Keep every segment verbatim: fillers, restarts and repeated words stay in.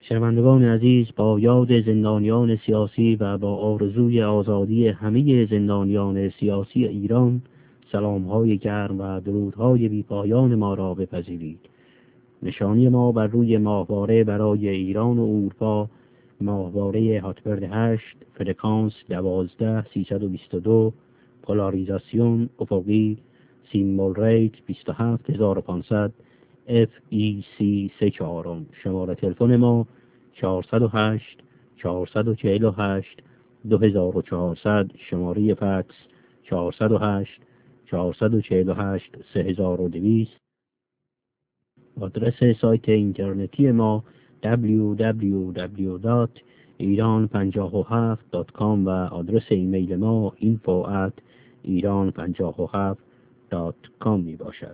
شنوندگان عزیز، با یاد زندانیان سیاسی و با آرزوی آزادی همه زندانیان سیاسی ایران، سلام‌های گرم و درودهای بی‌پایان ما را بپذیرید. نشانی ما بر روی ماهواره برای ایران و اروپا ماهواره هاتبرد هشت، فرکانس دوازده سیصد و بیست و دو، پولاریزاسیون افقی، سیمبل ریت بیست و هفت هزار و پانصد، اف ای سی سه چهارم. شماره تلفن ما چهارصد و هشت چهارصد و چهل و هشت دو هزار و چهارصد. شماره فکس چهارصد و هشت چهارصد و چهل و هشت سه هزار و دویست. آدرس سایت اینترنتی ما دبلیو دبلیو دبلیو دات ایران پنجاه و هفت دات کام و آدرس ایمیل ما اینفو ات ایران پنجاه و هفت دات کام می باشد.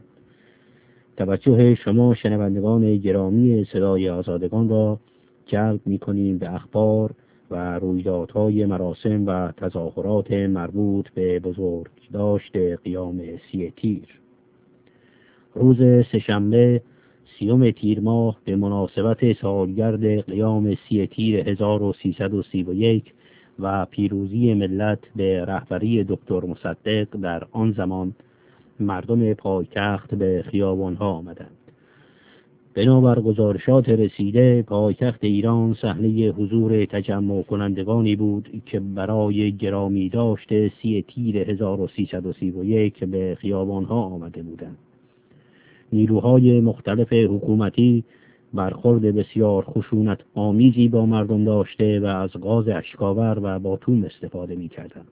توجه شما شنوندگان گرامی صدای آزادگان را جلب می کنیم به اخبار و رویدادهای مراسم و تظاهرات مربوط به بزرگداشت قیام سی تیر. روز سه‌شنبه سیوم تیر ماه به مناسبت سالگرد قیام سی تیر هزار و سیصد و سی و یک و پیروزی ملت به رهبری دکتر مصدق در آن زمان، مردم پایتخت به خیابان‌ها آمدند. بنابر گزارشات رسیده، پایتخت ایران صحنه حضور تجمع کنندگانی بود که برای گرامی داشت سی تیر هزار و سیصد و سی و یک به خیابان‌ها آمده بودند. نیروهای مختلف حکومتی برخورد بسیار خشونت آمیزی با مردم داشته و از گاز اشک‌آور و باتون استفاده می‌کردند.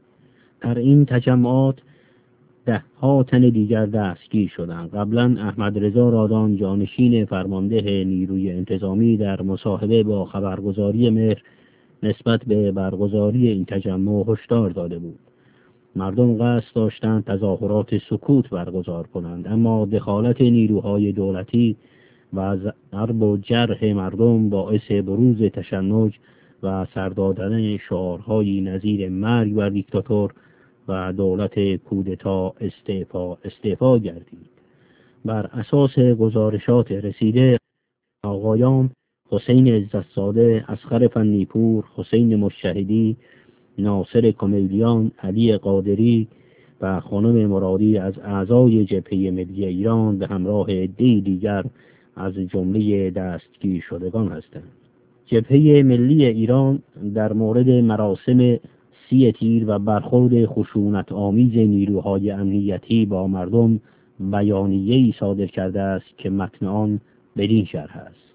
در این تجمعات ده ها تن دیگر دستگیر شدند. قبلا احمد رضا رادان، جانشین فرمانده نیروی انتظامی، در مصاحبه با خبرگزاری مهر نسبت به برگزاری این تجمع هشدار داده بود. مردم قصد داشتند تظاهرات سکوت برگزار کنند، اما دخالت نیروهای دولتی و ضرب و جرح مردم باعث بروز تشنج و سر دادن شعارهایی نظیر مرگ بر دیکتاتور و دولت کودتا استعفا استعفا گردید. بر اساس گزارشات رسیده، آقایان حسین عزت‌زاده، اصغر فنی‌پور، حسین مجتهدی، ناصر کمیلیان، علی قادری و خانم مرادی از اعضای جبهه ملی ایران به همراه عده‌ای دیگر از جمله دستگیر شدگان هستند. جبهه ملی ایران در مورد مراسم سی تیر و برخورد خشونت آمیز نیروهای امنیتی با مردم بیانیه‌ای صادر کرده است که متن آن بدین شرح است: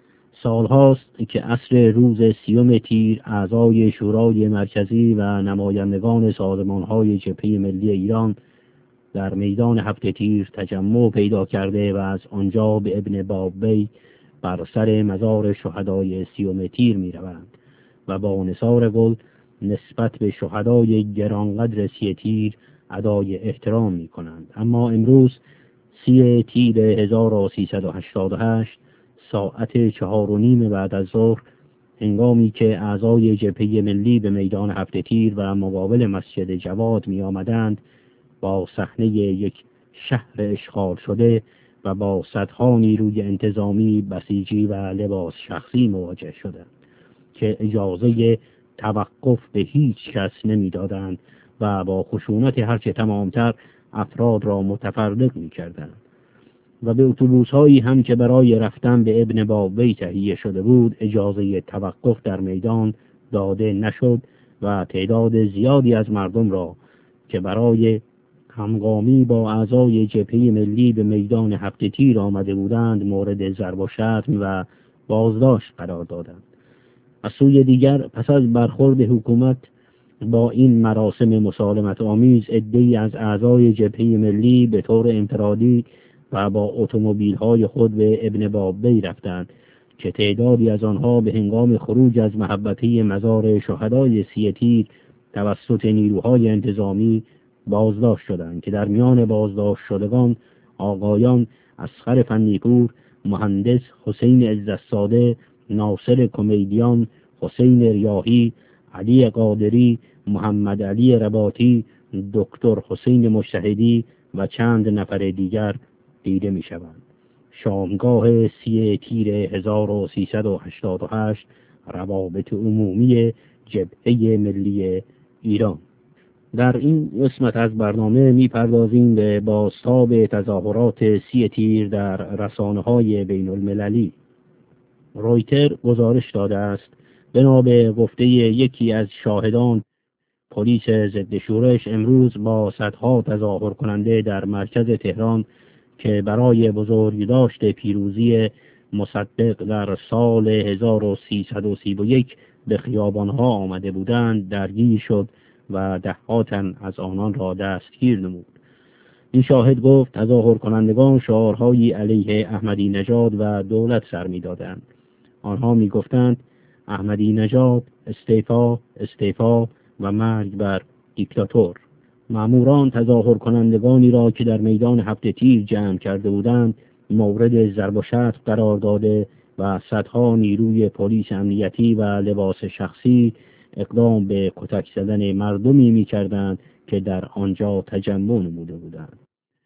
سالهاست که عصر روز سیوم تیر اعضای شورای مرکزی و نمایندگان سازمان‌های جبهه ملی ایران در میدان هفت تیر تجمع پیدا کرده و از آنجا به ابن بابی بر سر مزار شهدای سیوم تیر می‌روند و با نثار گل نسبت به شهدای گرانقدر سی تیر ادای احترام می‌کنند. اما امروز سی تیر هزار و سیصد و هشتاد و هشت ساعت چهار و نیم بعد از ظهر، هنگامی که اعضای جبهه ملی به میدان هفت تیر و مقابل مسجد جواد می آمدند، با صحنه یک شهر اشغال شده و با صدها نیروی انتظامی، بسیجی و لباس شخصی مواجه شدند که اجازه توقف به هیچ کس نمی دادند و با خشونت هرچه تمامتر افراد را متفرق می کردند و به اتوبوس هایی هم که برای رفتن به ابن بابی تهیه شده بود اجازه توقف در میدان داده نشد و تعداد زیادی از مردم را که برای همگامی با اعضای جبهه ملی به میدان هفت تیر آمده بودند مورد ضرب و شتم و بازداشت قرار دادند. از سوی دیگر، پس از برخورد حکومت با این مراسم مسالمت آمیز، عده‌ای از اعضای جبهه ملی به طور انفرادی و با اتومبیل‌های خود به ابن بابی رفتند که تعدادی از آنها به هنگام خروج از محبته مزار شهدای سی تیر توسط نیروهای انتظامی بازداشت شدند که در میان بازداشت شدگان آقایان اصغر فنی‌پور، مهندس حسین عزت‌زاده، ناصر کمیلیان، حسین ریاحی، علی قادری، محمد علی رباطی، دکتر حسین مجتهدی و چند نفر دیگر دیده می شوند. شامگاه سی تیر هزار و سیصد و هشتاد و هشت روابط عمومی جبهه ملی ایران. در این قسمت از برنامه میپردازیم به بازتاب تظاهرات سی تیر در رسانه‌های بین المللی. رویتر گزارش داده است بنا به گفته یکی از شاهدان، پلیس ضد شورش امروز با صدها تظاهر کننده در مرکز تهران که برای بزرگداشت پیروزی مصدق در سال هزار و سیصد و سی و یک به خیابانها آمده بودند درگیر شد و ده‌ها تن از آنان را دستگیر نمود. این شاهد گفت تظاهر کنندگان شعارهایی علیه احمدی نژاد و دولت سر می‌دادند. آنها می‌گفتند احمدی نژاد استعفا، استعفا و مرگ بر دیکتاتور. ماموران تظاهر کنندگانی را که در میدان هفت تیر جمع کرده بودند مورد ضرب و شتم قرار داده و صدها نیروی پلیس امنیتی و لباس شخصی اقدام به کتک زدن مردمی می‌کردند که در آنجا تجمع نموده بودند.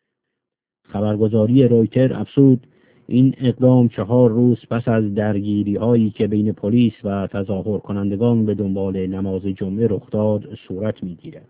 خبرگزاری رویتر افزود این اقدام چهار روز پس از درگیری هایی که بین پلیس و تظاهر کنندگان به دنبال نماز جمعه رخ داد صورت می‌گیرد.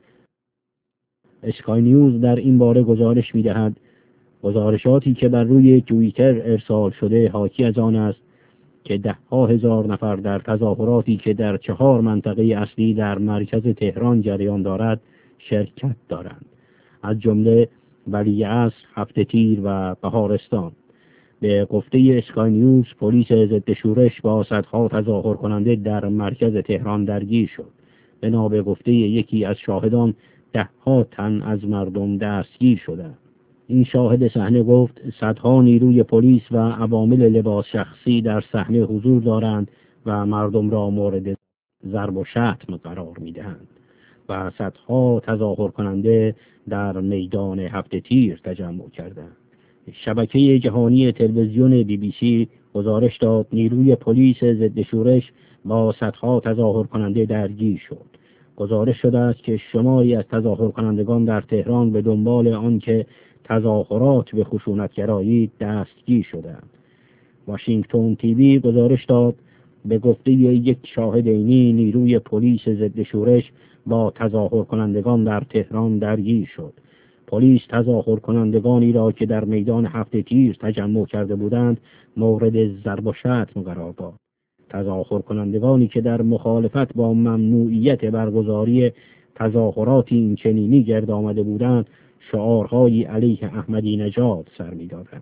اسکای نیوز در این باره گزارش می‌دهد گزارشاتی که بر روی توییتر ارسال شده حاکی از آن است که ده ها هزار نفر در تظاهراتی که در چهار منطقه اصلی در مرکز تهران جریان دارد شرکت دارند، از جمله ولیعصر، هفت تیر و بهارستان. به گفته اسکای نیوز پلیس ضد شورش با صدها تظاهر کننده در مرکز تهران درگیر شد. بنا به گفته یکی از شاهدان ده ها تن از مردم دستگیر شدند. این شاهد صحنه گفت صدها نیروی پلیس و عوامل لباس شخصی در صحنه حضور دارند و مردم را مورد ضرب و شتم قرار می‌دهند و صدها تظاهر کننده در میدان هفت تیر تجمع کردند. شبکه جهانی تلویزیون بی بی سی گزارش داد نیروی پلیس ضد شورش با صدها تظاهر کننده درگیر شد. گزارش شده است که شماری از تظاهر کنندگان در تهران به دنبال آنکه تظاهرات به خشونتگرایی دستگیر شدند. واشنگتن تیوی گزارش داد به گفته یک شاهد عینی نیروی پلیس ضد شورش با تظاهر کنندگان در تهران درگیر شد. پلیس تظاهر کنندگانی را که در میدان هفت تیر تجمع کرده بودند مورد ضرب و شتم قرار داد. تظاهر کنندگانی که در مخالفت با ممنوعیت برگزاری تظاهراتی اینچنینی گرد آمده بودند شعارهایی علیه احمدی نژاد سر می‌دادند.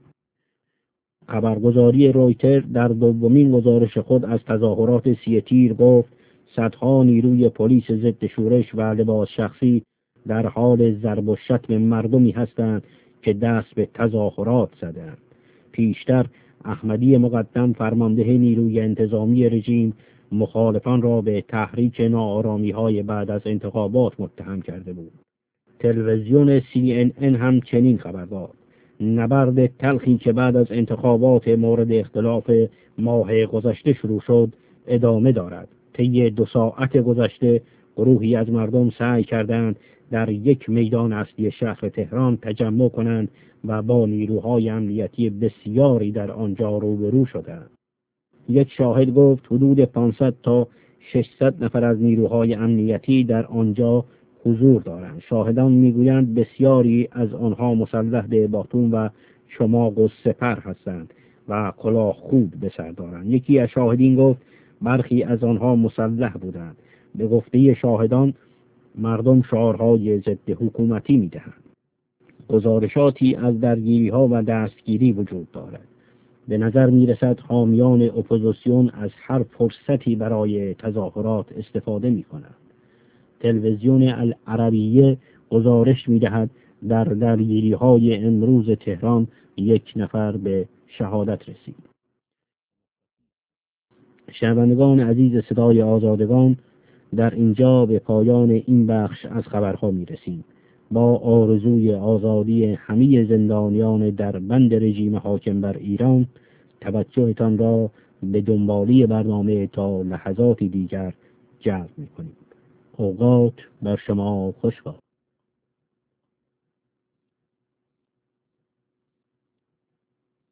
خبرگزاری رویتر در دومین گزارش خود از تظاهرات سی تیر گفت صدها نیروی پلیس ضد شورش و لباس شخصی در حال ضرب و شتم مردمی هستند که دست به تظاهرات زدند. پیشتر احمدی مقدم فرمانده نیروی انتظامی رژیم مخالفان را به تحریک ناآرامی‌های بعد از انتخابات متهم کرده بود. تلویزیون سی ان ان هم چنین خبر داد. نبرد تلخی که بعد از انتخابات مورد اختلاف ماه گذشته شروع شد ادامه دارد. طی دو ساعت گذشته گروهی از مردم سعی کردند در یک میدان اصلی شهر تهران تجمع کنند و با نیروهای امنیتی بسیاری در آنجا روبرو شدند. یک شاهد گفت حدود پانصد تا ششصد نفر از نیروهای امنیتی در آنجا حضور دارند. شاهدان میگویند بسیاری از آنها مسلح به باتون و چماق و سپر هستند و کلاه خوب به سر دارند. یکی از شاهدین گفت برخی از آنها مسلح بودند. به گفته شاهدان مردم شعارهای ضد حکومتی میدهند. گزارشاتی از درگیری‌ها و دستگیری وجود دارد. به نظر میرسد حامیان اپوزیسیون از هر فرصتی برای تظاهرات استفاده میکنند. تلویزیون العربیه گزارش میدهد در درگیری‌های امروز تهران یک نفر به شهادت رسید. شنوندگان عزیز صدای آزادگان، در اینجا به پایان این بخش از خبرها میرسیم. با آرزوی آزادی همه زندانیان در بند رژیم حاکم بر ایران، توجهتان را به دنبالی برنامه تا لحظاتی دیگر جلب می‌کنیم. اوقات بر شما خوش باد.